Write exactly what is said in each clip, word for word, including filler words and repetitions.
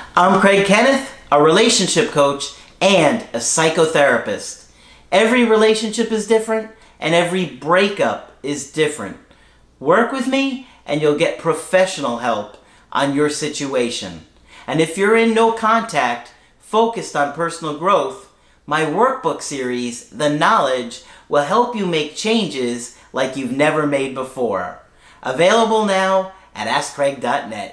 I'm Craig Kenneth, a relationship coach and a psychotherapist. Every relationship is different and every breakup is different. Work with me and you'll get professional help on your situation. And if you're in no contact, focused on personal growth, my workbook series, The Knowledge, will help you make changes like you've never made before. Available now at ask craig dot net.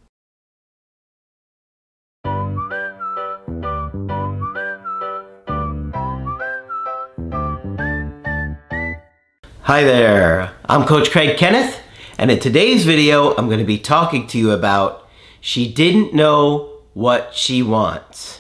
Hi there, I'm Coach Craig Kenneth, and in today's video I'm going to be talking to you about she didn't know what she wants.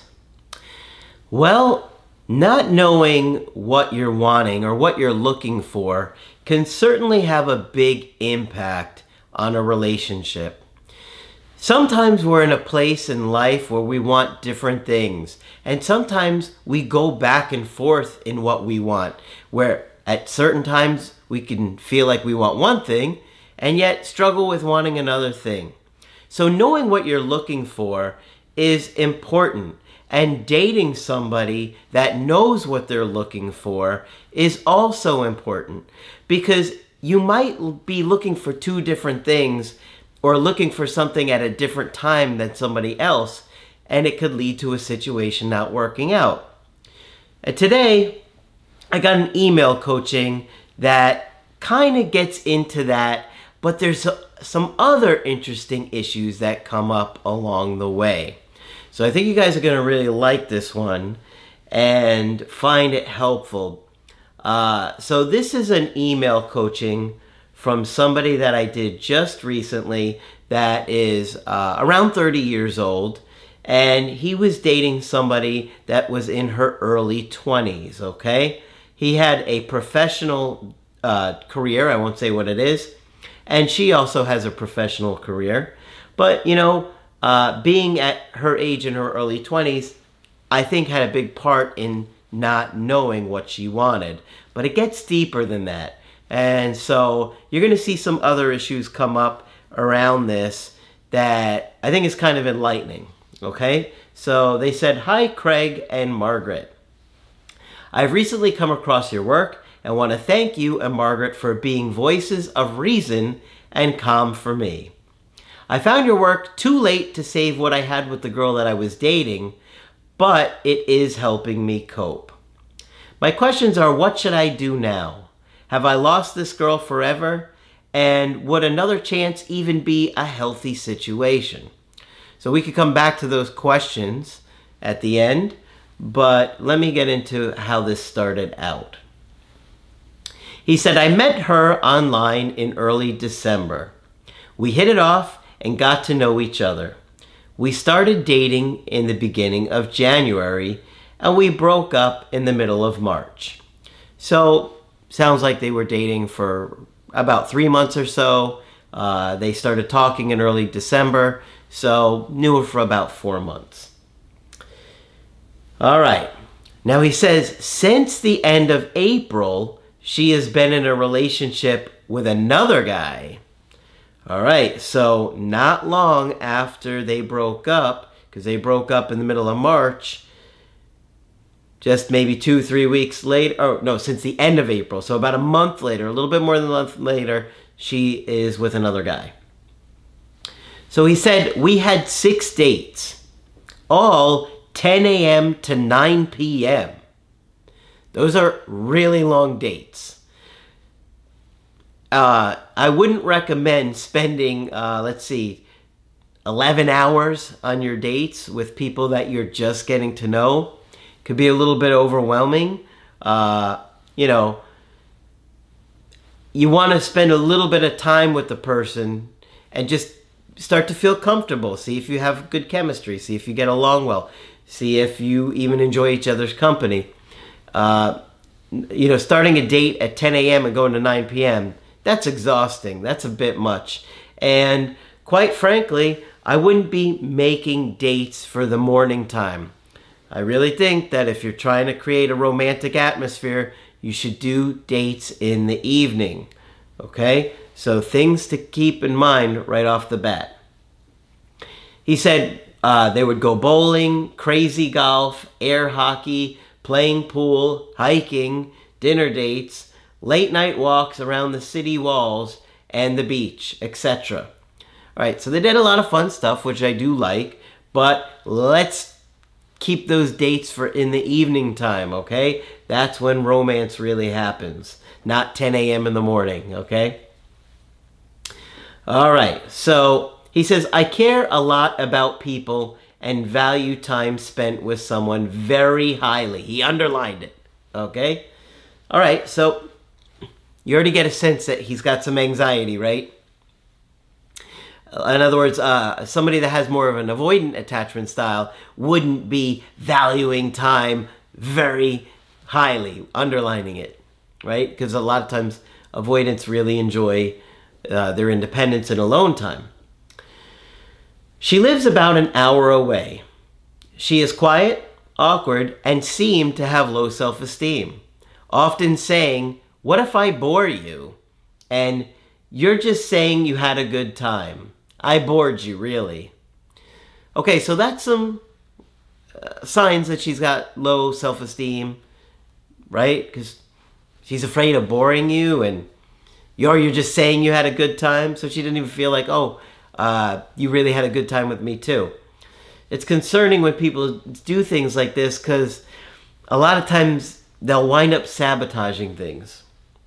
Well, not knowing what you're wanting or what you're looking for can certainly have a big impact on a relationship. Sometimes we're in a place in life where we want different things, and sometimes we go back and forth in what we want, where at certain times we can feel like we want one thing and yet struggle with wanting another thing. So knowing what you're looking for is important, and dating somebody that knows what they're looking for is also important, because you might be looking for two different things or looking for something at a different time than somebody else, and it could lead to a situation not working out. And today, I got an email coaching that kind of gets into that, but there's some other interesting issues that come up along the way. So I think you guys are going to really like this one and find it helpful. Uh, so this is an email coaching from somebody that I did just recently that is uh, around thirty years old, and he was dating somebody that was in her early twenties, okay? He had a professional uh, career, I won't say what it is, and she also has a professional career. But, you know, uh, being at her age in her early twenties, I think had a big part in not knowing what she wanted. But it gets deeper than that. And so you're going to see some other issues come up around this that I think is kind of enlightening, okay? So they said, "Hi, Craig and Margaret. I've recently come across your work and want to thank you and Margaret for being voices of reason and calm for me. I found your work too late to save what I had with the girl that I was dating, but it is helping me cope. My questions are, what should I do now? Have I lost this girl forever? And would another chance even be a healthy situation?" So we could come back to those questions at the end, but let me get into how this started out. He said, "I met her online in early December. We hit it off and got to know each other. We started dating in the beginning of January, and we broke up in the middle of March." So, sounds like they were dating for about three months or so. Uh, they started talking in early December, so knew her for about four months. All right. Now he says, since the end of April, she has been in a relationship with another guy. All right, so not long after they broke up, because they broke up in the middle of March, just maybe two, three weeks later, oh no, since the end of April, so about a month later, a little bit more than a month later, she is with another guy. So he said, we had six dates, all ten a m to nine p m Those are really long dates. Uh, I wouldn't recommend spending, uh, let's see, eleven hours on your dates with people that you're just getting to know. Could be a little bit overwhelming. Uh, you know, you want to spend a little bit of time with the person and just start to feel comfortable. See if you have good chemistry. See if you get along well. See if you even enjoy each other's company. Uh, you know, starting a date at ten a m and going to nine p m, that's exhausting. That's a bit much. And quite frankly, I wouldn't be making dates for the morning time. I really think that if you're trying to create a romantic atmosphere, you should do dates in the evening. Okay? So things to keep in mind right off the bat. He said, uh, they would go bowling, crazy golf, air hockey, playing pool, hiking, dinner dates, late night walks around the city walls and the beach, et cetera. All right, so they did a lot of fun stuff, which I do like, but let's keep those dates for in the evening time, okay? That's when romance really happens, not ten a m in the morning, okay? All right, so he says, I care a lot about people and value time spent with someone very highly. He underlined it, okay? All right, so you already get a sense that he's got some anxiety, right? In other words, uh, somebody that has more of an avoidant attachment style wouldn't be valuing time very highly, underlining it, right? Because a lot of times avoidants really enjoy uh, their independence and alone time. She lives about an hour away. She is quiet, awkward, and seemed to have low self-esteem, often saying, "What if I bore you?" And "You're just saying you had a good time. I bored you, really." Okay, so that's some uh, signs that she's got low self-esteem, right? Because she's afraid of boring you, and you're, you're just saying you had a good time, so she didn't even feel like, oh, uh, you really had a good time with me too. It's concerning when people do things like this, because a lot of times they'll wind up sabotaging things.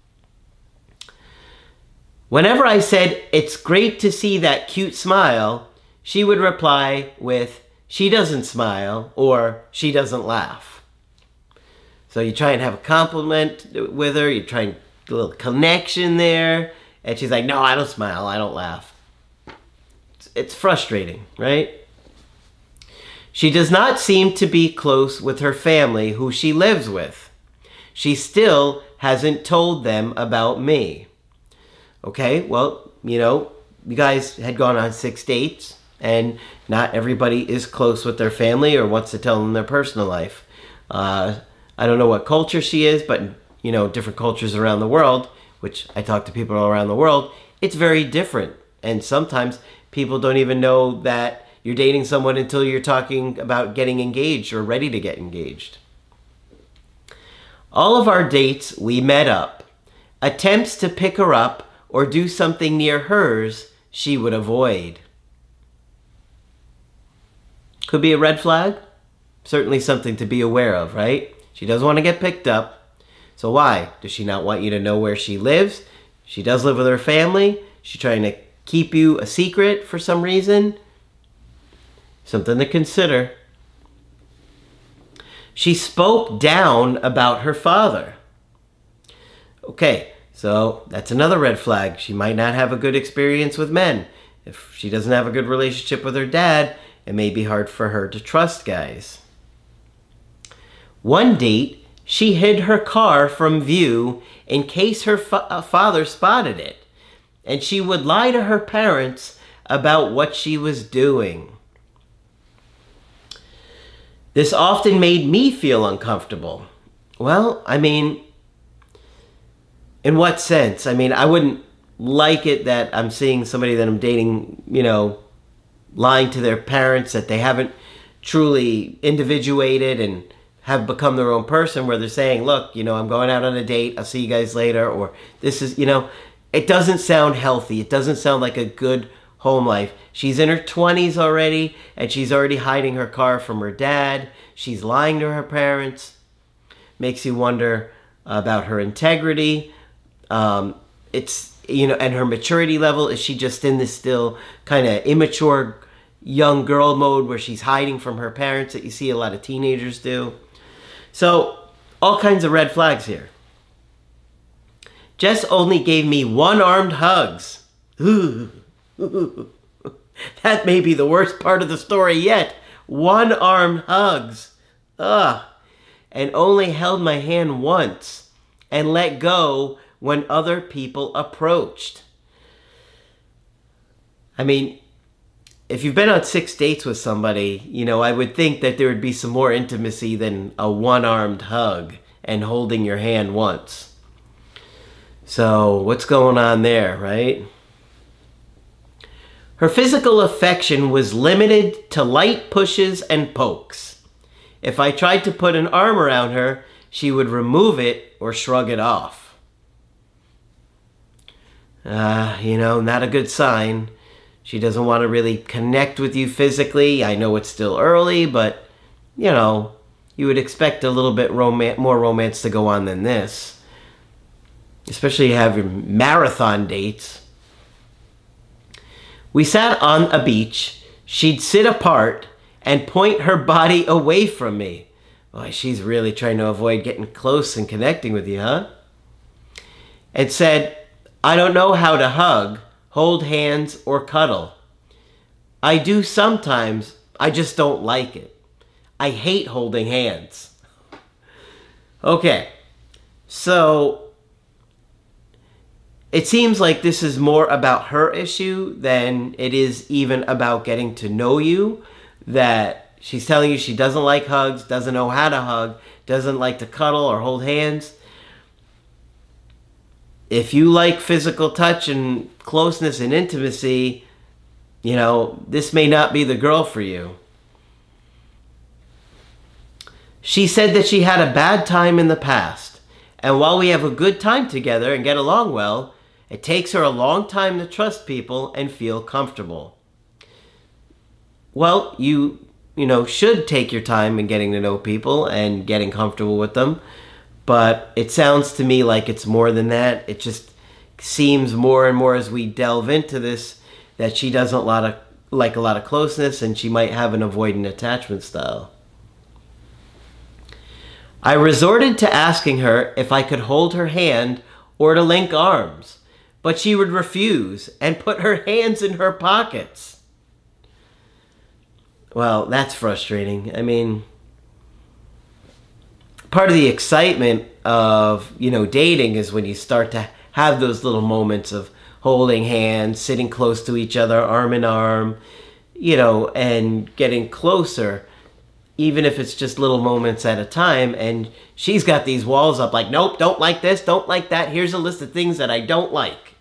Whenever I said, "It's great to see that cute smile," she would reply with, "She doesn't smile," or "She doesn't laugh." So you try and have a compliment with her, you try and get a little connection there, and she's like, "No, I don't smile, I don't laugh." It's, it's frustrating, right? She does not seem to be close with her family who she lives with. She still hasn't told them about me. Okay, well, you know, you guys had gone on six dates, and not everybody is close with their family or wants to tell them their personal life. Uh, I don't know what culture she is, but, you know, different cultures around the world, which I talk to people all around the world, it's very different. And sometimes people don't even know that you're dating someone until you're talking about getting engaged or ready to get engaged. All of our dates, we met up. Attempts to pick her up or do something near hers, she would avoid. Could be a red flag. Certainly something to be aware of, right? She doesn't want to get picked up. So why? Does she not want you to know where she lives? She does live with her family. She's trying to keep you a secret for some reason. Something to consider. She spoke down about her father. Okay. So that's another red flag. She might not have a good experience with men. If she doesn't have a good relationship with her dad, it may be hard for her to trust guys. One date, she hid her car from view in case her fa- uh, father spotted it, and she would lie to her parents about what she was doing. This often made me feel uncomfortable. Well, I mean, in what sense? I mean, I wouldn't like it that I'm seeing somebody that I'm dating, you know, lying to their parents that they haven't truly individuated and have become their own person, where they're saying, look, you know, I'm going out on a date, I'll see you guys later, or this is, you know, it doesn't sound healthy. It doesn't sound like a good home life. She's in her twenties already, and she's already hiding her car from her dad. She's lying to her parents. Makes you wonder about her integrity. Um, it's, you know, and her maturity level. Is she just in this still kind of immature young girl mode where she's hiding from her parents that you see a lot of teenagers do? So, all kinds of red flags here. Jess only gave me one-armed hugs. Ooh. That may be the worst part of the story yet. One-armed hugs. Ugh. And only held my hand once and let go when other people approached. I mean, if you've been on six dates with somebody, you know, I would think that there would be some more intimacy than a one-armed hug and holding your hand once. So, what's going on there, right? Her physical affection was limited to light pushes and pokes. If I tried to put an arm around her, she would remove it or shrug it off. Uh, you know, not a good sign. She doesn't want to really connect with you physically. I know it's still early, but, you know, you would expect a little bit rom- more romance to go on than this. Especially having marathon dates. We sat on a beach. She'd sit apart and point her body away from me. Boy, she's really trying to avoid getting close and connecting with you, huh? And said, I don't know how to hug, hold hands, or cuddle. I do sometimes, I just don't like it. I hate holding hands. Okay, so it seems like this is more about her issue than it is even about getting to know you. That she's telling you she doesn't like hugs, doesn't know how to hug, doesn't like to cuddle or hold hands. If you like physical touch and closeness and intimacy, you know, this may not be the girl for you. She said that she had a bad time in the past, and while we have a good time together and get along well, it takes her a long time to trust people and feel comfortable. Well, you, you know, should take your time in getting to know people and getting comfortable with them, but it sounds to me like it's more than that. It just seems more and more as we delve into this that she doesn't lot of, like a lot of closeness, and she might have an avoidant attachment style. I resorted to asking her if I could hold her hand or to link arms, but she would refuse and put her hands in her pockets. Well, that's frustrating. I mean, part of the excitement of, you know, dating is when you start to have those little moments of holding hands, sitting close to each other, arm in arm, you know, and getting closer, even if it's just little moments at a time. And she's got these walls up like, nope, don't like this, don't like that. Here's a list of things that I don't like.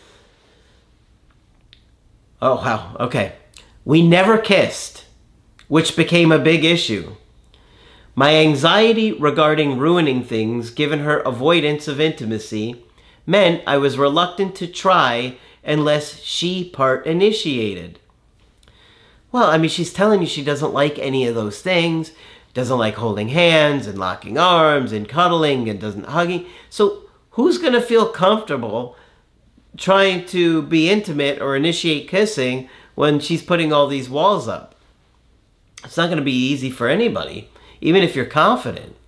Oh, wow. Okay. We never kissed, which became a big issue. My anxiety regarding ruining things, given her avoidance of intimacy, meant I was reluctant to try unless she part initiated. Well, I mean, she's telling you she doesn't like any of those things, doesn't like holding hands and locking arms and cuddling and doesn't hugging. So who's going to feel comfortable trying to be intimate or initiate kissing when she's putting all these walls up? It's not going to be easy for anybody, even if you're confident.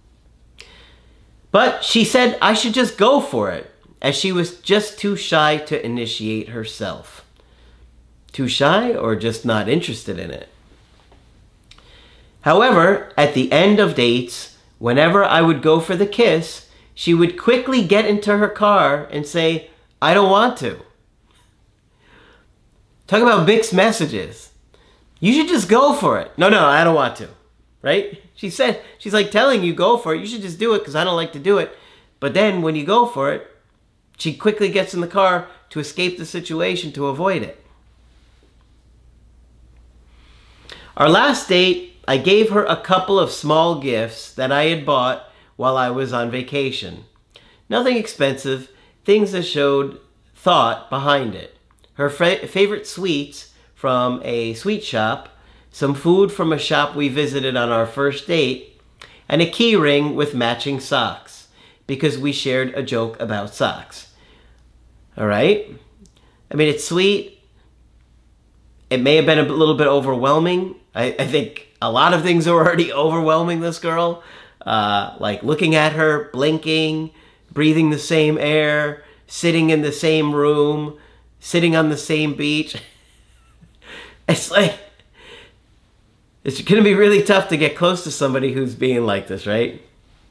But she said I should just go for it, as she was just too shy to initiate herself. Too shy or just not interested in it? However, at the end of dates, whenever I would go for the kiss, she would quickly get into her car and say, I don't want to. Talk about mixed messages. You should just go for it. No, no, I don't want to. Right? She said, she's like telling you go for it. You should just do it because I don't like to do it. But then when you go for it, she quickly gets in the car to escape the situation, to avoid it. Our last date, I gave her a couple of small gifts that I had bought while I was on vacation. Nothing expensive, things that showed thought behind it. Her fa- favorite sweets from a sweet shop, some food from a shop we visited on our first date, and a key ring with matching socks, because we shared a joke about socks. All right? I mean, it's sweet. It may have been a little bit overwhelming. I, I think a lot of things are already overwhelming this girl. Uh, like looking at her, blinking, breathing the same air, sitting in the same room, sitting on the same beach. It's like, it's going to be really tough to get close to somebody who's being like this, right?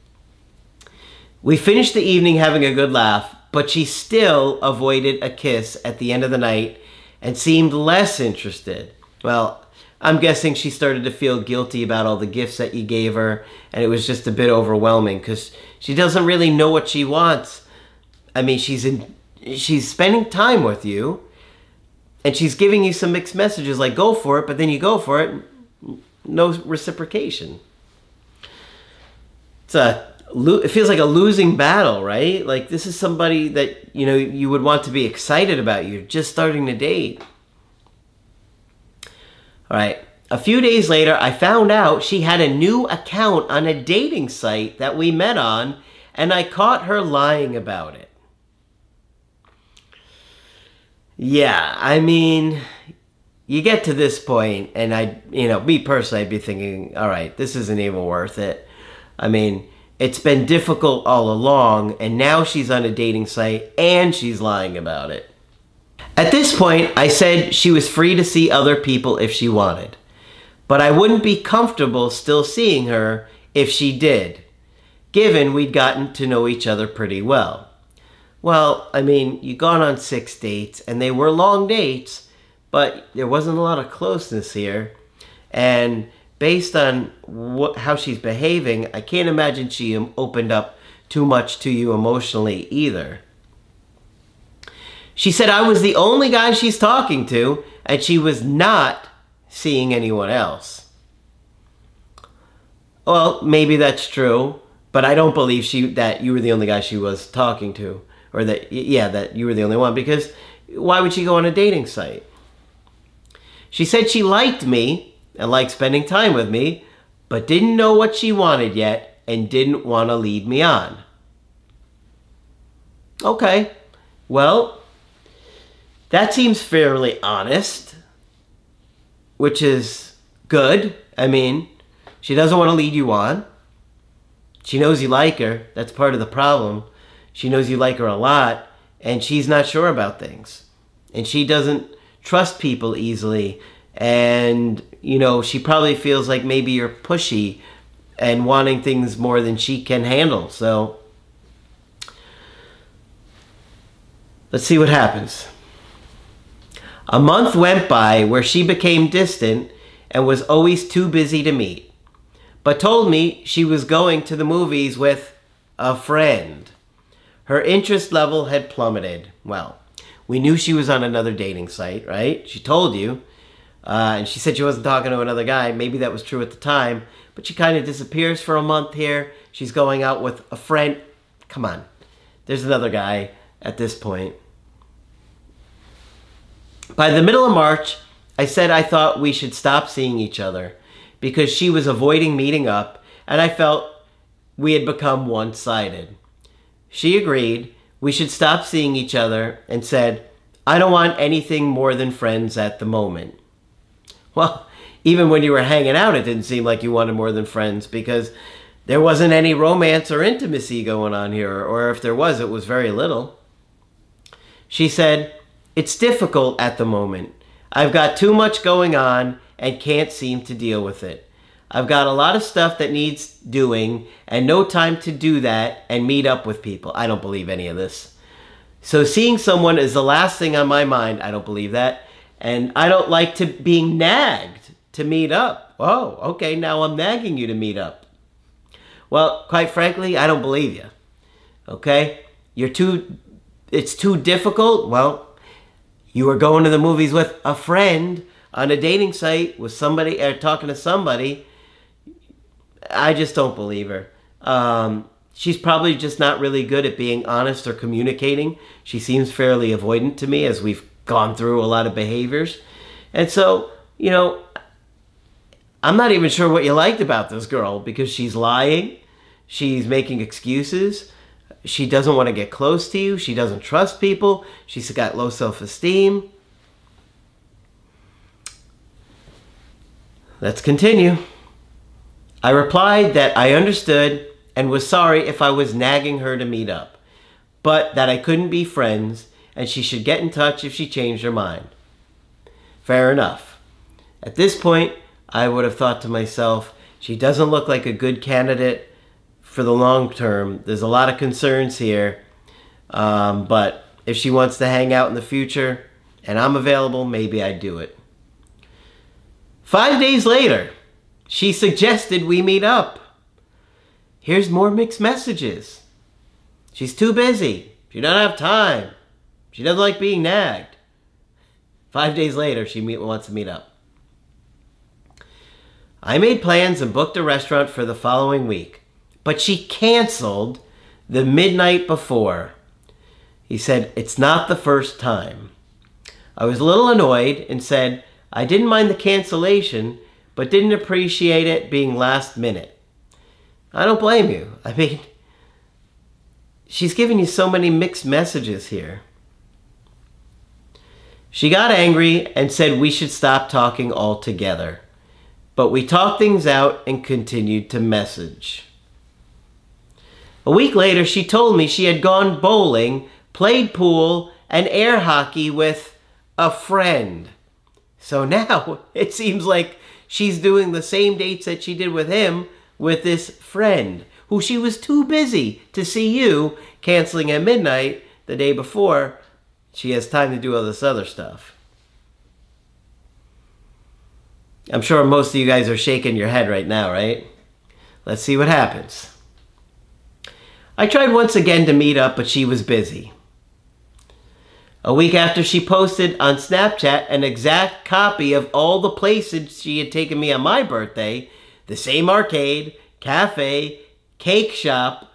We finished the evening having a good laugh, but she still avoided a kiss at the end of the night and seemed less interested. Well, I'm guessing she started to feel guilty about all the gifts that you gave her, and it was just a bit overwhelming because she doesn't really know what she wants. I mean, she's in, she's spending time with you, And she's giving you some mixed messages like, go for it, but then you go for it, no reciprocation. It's a, it feels like a losing battle, right? Like, this is somebody that, you know, you would want to be excited about. You're just starting to date. All right. A few days later, I found out she had a new account on a dating site that we met on, and I caught her lying about it. Yeah, I mean, you get to this point, and I, you know, me personally, I'd be thinking, all right, this isn't even worth it. I mean, it's been difficult all along, and now she's on a dating site, and she's lying about it. At this point, I said she was free to see other people if she wanted, but I wouldn't be comfortable still seeing her if she did, given we'd gotten to know each other pretty well. Well, I mean, you'd gone on six dates, and they were long dates, but there wasn't a lot of closeness here. And based on what, how she's behaving, I can't imagine she opened up too much to you emotionally either. She said I was the only guy she's talking to, and she was not seeing anyone else. Well, maybe that's true, but I don't believe she that you were the only guy she was talking to. Or that, yeah, that you were the only one, because why would she go on a dating site? She said she liked me and liked spending time with me, but didn't know what she wanted yet and didn't want to lead me on. Okay, well, that seems fairly honest, which is good. I mean, she doesn't want to lead you on. She knows you like her. That's part of the problem. She knows you like her a lot, and she's not sure about things. And she doesn't trust people easily. And, you know, she probably feels like maybe you're pushy and wanting things more than she can handle. So, let's see what happens. A month went by where she became distant and was always too busy to meet, but told me she was going to the movies with a friend. Her interest level had plummeted. Well, we knew she was on another dating site, right? She told you. Uh, and she said she wasn't talking to another guy. Maybe that was true at the time. But she kind of disappears for a month here. She's going out with a friend. Come on. There's another guy at this point. By the middle of March, I said I thought we should stop seeing each other because she was avoiding meeting up, and I felt we had become one-sided. She agreed we should stop seeing each other and said, I don't want anything more than friends at the moment. Well, even when you were hanging out, it didn't seem like you wanted more than friends because there wasn't any romance or intimacy going on here, or if there was, it was very little. She said, it's difficult at the moment. I've got too much going on and can't seem to deal with it. I've got a lot of stuff that needs doing and no time to do that and meet up with people. I don't believe any of this. So seeing someone is the last thing on my mind. I don't believe that. And I don't like to being nagged to meet up. Oh, okay, now I'm nagging you to meet up. Well, quite frankly, I don't believe you. Okay? You're too, it's too difficult. Well, you were going to the movies with a friend on a dating site with somebody, or talking to somebody. I just don't believe her. Um, she's probably just not really good at being honest or communicating. She seems fairly avoidant to me as we've gone through a lot of behaviors. And so, you know, I'm not even sure what you liked about this girl because she's lying. She's making excuses. She doesn't want to get close to you. She doesn't trust people. She's got low self-esteem. Let's continue. I replied that I understood and was sorry if I was nagging her to meet up, but that I couldn't be friends and she should get in touch if she changed her mind. Fair enough. At this point, I would have thought to myself, she doesn't look like a good candidate for the long term. There's a lot of concerns here, um, but if she wants to hang out in the future and I'm available, maybe I'd do it. Five days later, she suggested we meet up. Here's more mixed messages. She's too busy. She doesn't have time. She doesn't like being nagged. Five days later, she meet, wants to meet up. I made plans and booked a restaurant for the following week, but she canceled the midnight before. He said, it's not the first time. I was a little annoyed and said, I didn't mind the cancellation, but didn't appreciate it being last minute. I don't blame you. I mean, she's giving you so many mixed messages here. She got angry and said we should stop talking altogether. But we talked things out and continued to message. A week later, she told me she had gone bowling, played pool, and air hockey with a friend. So now it seems like she's doing the same dates that she did with him with this friend, who she was too busy to see you, canceling at midnight the day before. She has time to do all this other stuff. I'm sure most of you guys are shaking your head right now, right? Let's see what happens. I tried once again to meet up, but she was busy. A week after, she posted on Snapchat an exact copy of all the places she had taken me on my birthday. The same arcade, cafe, cake shop.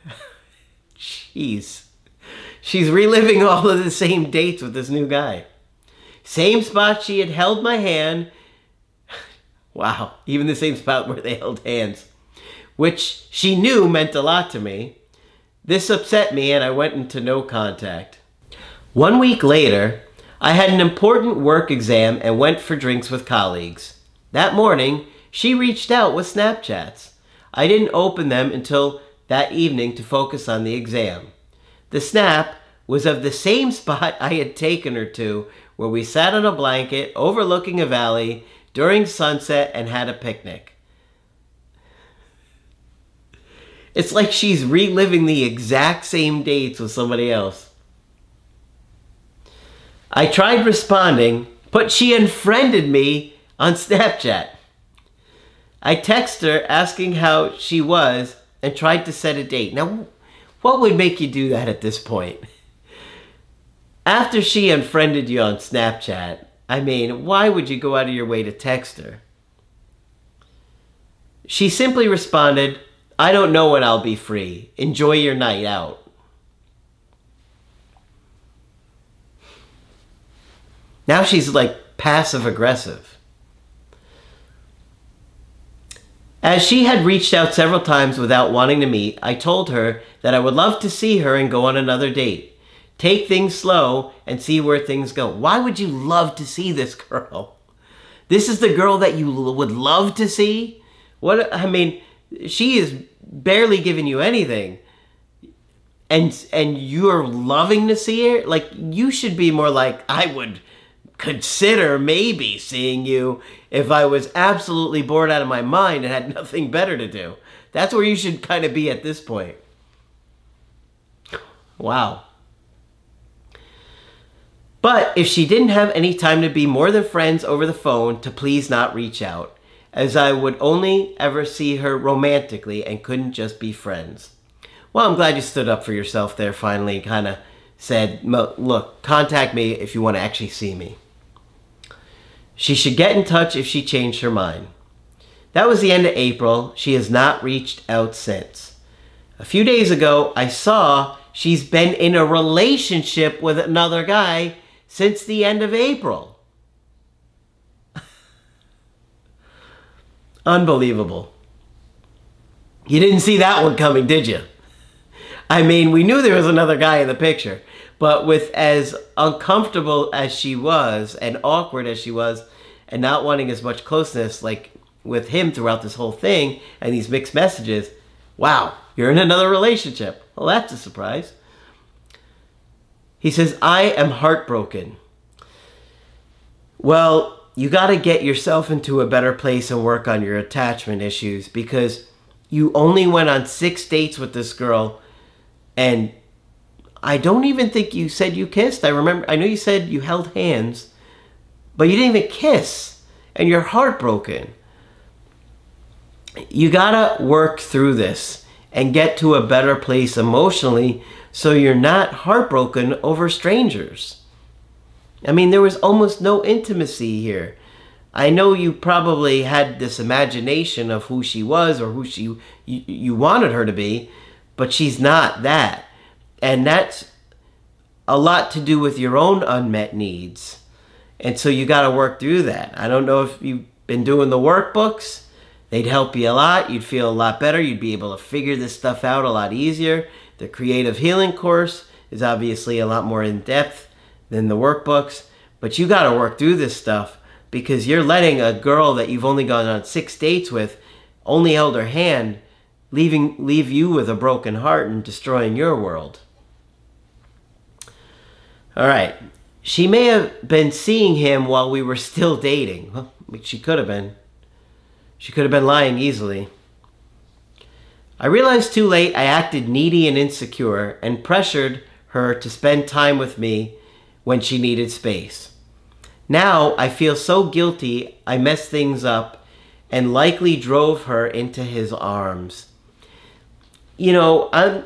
Jeez. She's reliving all of the same dates with this new guy. Same spot she had held my hand. Wow, even the same spot where they held hands, which she knew meant a lot to me. This upset me and I went into no contact. One week later, I had an important work exam and went for drinks with colleagues. That morning, she reached out with Snapchats. I didn't open them until that evening to focus on the exam. The snap was of the same spot I had taken her to, where we sat on a blanket overlooking a valley during sunset and had a picnic. It's like she's reliving the exact same dates with somebody else. I tried responding, but she unfriended me on Snapchat. I texted her asking how she was and tried to set a date. Now, what would make you do that at this point? After she unfriended you on Snapchat, I mean, why would you go out of your way to text her? She simply responded, I don't know when I'll be free. Enjoy your night out. Now she's like passive aggressive. As she had reached out several times without wanting to meet, I told her that I would love to see her and go on another date. Take things slow and see where things go. Why would you love to see this girl? This is the girl that you would love to see? What, I mean, she is barely giving you anything. And, and you're loving to see her? Like, you should be more like, I would consider maybe seeing you if I was absolutely bored out of my mind and had nothing better to do. That's where you should kind of be at this point. Wow. But if she didn't have any time to be more than friends over the phone, to please not reach out, as I would only ever see her romantically and couldn't just be friends. Well, I'm glad you stood up for yourself there finally, kind of said, look, contact me if you want to actually see me. She should get in touch if she changed her mind. That was the end of April. She has not reached out since. A few days ago, I saw she's been in a relationship with another guy since the end of April. Unbelievable. You didn't see that one coming, did you? I mean, we knew there was another guy in the picture, but with as uncomfortable as she was and awkward as she was and not wanting as much closeness like with him throughout this whole thing and these mixed messages, wow, you're in another relationship. Well, that's a surprise. He says, I am heartbroken. Well, you got to get yourself into a better place and work on your attachment issues, because you only went on six dates with this girl, and I don't even think you said you kissed. I remember, I know you said you held hands, but you didn't even kiss, and you're heartbroken. You got to work through this and get to a better place emotionally so you're not heartbroken over strangers. I mean, there was almost no intimacy here. I know you probably had this imagination of who she was or who she you, you wanted her to be, but she's not that. And that's a lot to do with your own unmet needs. And so you got to work through that. I don't know if you've been doing the workbooks. They'd help you a lot. You'd feel a lot better. You'd be able to figure this stuff out a lot easier. The Creative Healing course is obviously a lot more in depth than the workbooks. But you got to work through this stuff because you're letting a girl that you've only gone on six dates with, only held her hand, leaving leave you with a broken heart and destroying your world. All right. She may have been seeing him while we were still dating. Well, she could have been. She could have been lying easily. I realized too late I acted needy and insecure and pressured her to spend time with me when she needed space. Now I feel so guilty I messed things up and likely drove her into his arms. You know, I'm...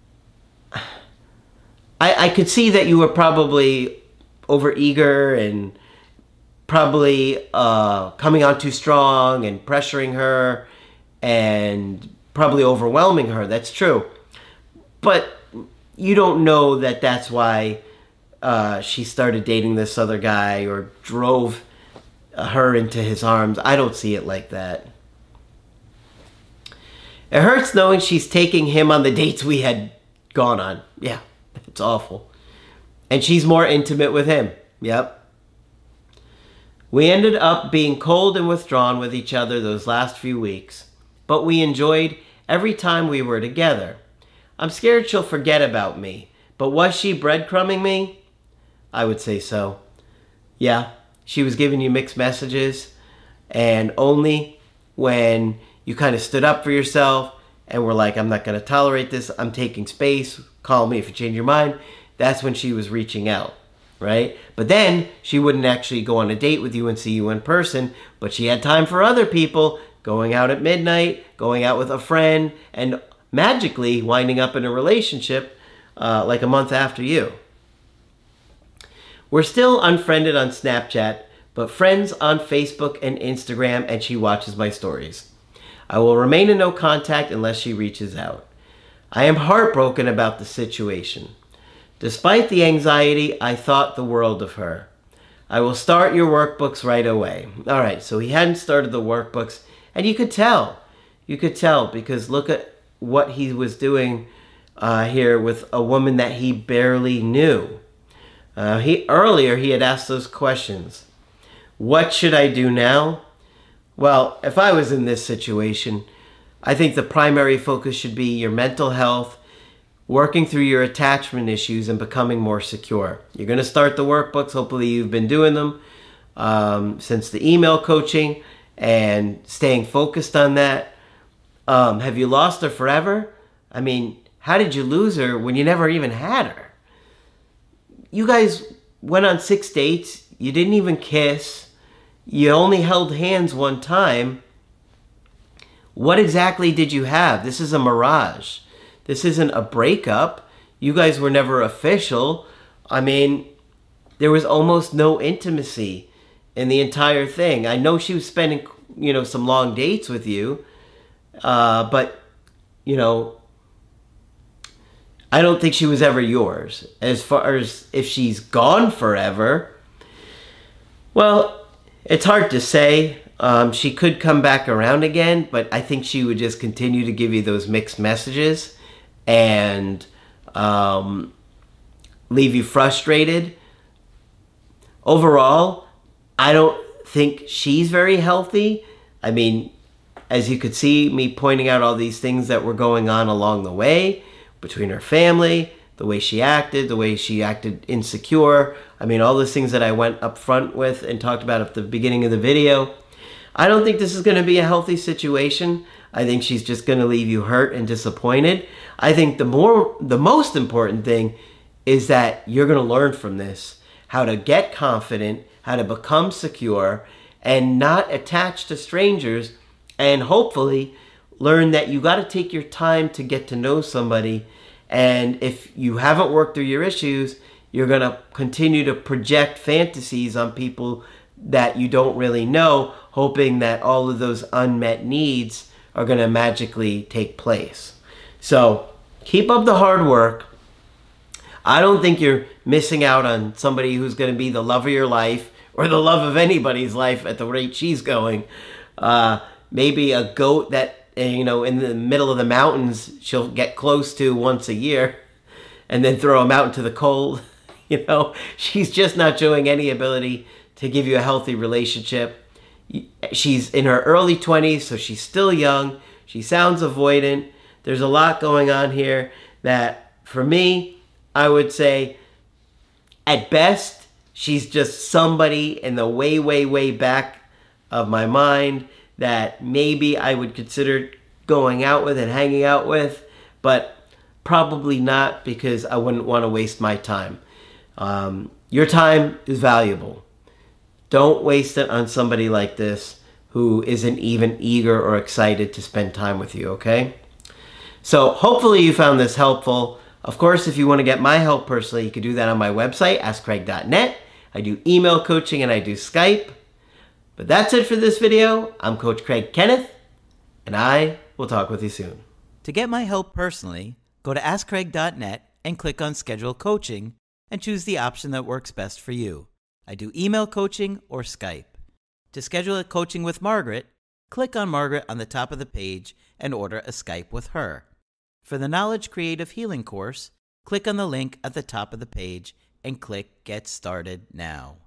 I, I could see that you were probably overeager and probably uh, coming on too strong and pressuring her and probably overwhelming her. That's true. But you don't know that that's why uh, she started dating this other guy or drove her into his arms. I don't see it like that. It hurts knowing she's taking him on the dates we had gone on. Yeah, it's awful. And she's more intimate with him. Yep. We ended up being cold and withdrawn with each other those last few weeks, but we enjoyed every time we were together. I'm scared she'll forget about me, but was she breadcrumbing me? I would say so. Yeah, she was giving you mixed messages, and only when you kind of stood up for yourself and were like, I'm not going to tolerate this, I'm taking space, call me if you change your mind, that's when she was reaching out, right? But then she wouldn't actually go on a date with you and see you in person, but she had time for other people, going out at midnight, going out with a friend, and magically winding up in a relationship uh, like a month after you. We're still unfriended on Snapchat, but friends on Facebook and Instagram, and she watches my stories. I will remain in no contact unless she reaches out. I am heartbroken about the situation. Despite the anxiety, I thought the world of her. I will start your workbooks right away. All right, so he hadn't started the workbooks, and you could tell. You could tell because look at what he was doing uh, here with a woman that he barely knew. Uh, he earlier, he had asked those questions. What should I do now? Well, if I was in this situation, I think the primary focus should be your mental health, working through your attachment issues and becoming more secure. You're going to start the workbooks. Hopefully you've been doing them um, since the email coaching and staying focused on that. Um, have you lost her forever? I mean, how did you lose her when you never even had her? You guys went on six dates. You didn't even kiss. You only held hands one time. What exactly did you have? This is a mirage. This isn't a breakup. You guys were never official. I mean, there was almost no intimacy in the entire thing. I know she was spending, you know, some long dates with you, uh, but, you know, I don't think she was ever yours. As far as if she's gone forever, well, it's hard to say. Um, she could come back around again, but I think she would just continue to give you those mixed messages and um, leave you frustrated. Overall, I don't think she's very healthy. I mean, as you could see me pointing out all these things that were going on along the way, between her family, the way she acted, the way she acted insecure. I mean, all those things that I went up front with and talked about at the beginning of the video. I don't think this is going to be a healthy situation. I think she's just going to leave you hurt and disappointed. I think the more, the most important thing is that you're going to learn from this how to get confident, how to become secure, and not attach to strangers, and hopefully learn that you got to take your time to get to know somebody. And if you haven't worked through your issues, you're going to continue to project fantasies on people that you don't really know, hoping that all of those unmet needs are going to magically take place. So keep up the hard work. I don't think you're missing out on somebody who's going to be the love of your life or the love of anybody's life at the rate she's going. Uh, maybe a goat that, you know, in the middle of the mountains, she'll get close to once a year and then throw him out into the cold. You know, she's just not showing any ability to give you a healthy relationship. She's in her early twenties, so she's still young. She sounds avoidant. There's a lot going on here that, for me, I would say, at best, she's just somebody in the way, way, way back of my mind that maybe I would consider going out with and hanging out with, but probably not, because I wouldn't want to waste my time. Um, your time is valuable. Don't waste it on somebody like this who isn't even eager or excited to spend time with you, okay? So hopefully you found this helpful. Of course, if you want to get my help personally, you can do that on my website, ask craig dot net. I do email coaching and I do Skype. But that's it for this video. I'm Coach Craig Kenneth, and I will talk with you soon. To get my help personally, go to ask craig dot net and click on Schedule Coaching and choose the option that works best for you. I do email coaching or Skype. To schedule a coaching with Margaret, click on Margaret on the top of the page and order a Skype with her. For the Knowledge Creative Healing course, click on the link at the top of the page and click Get Started Now.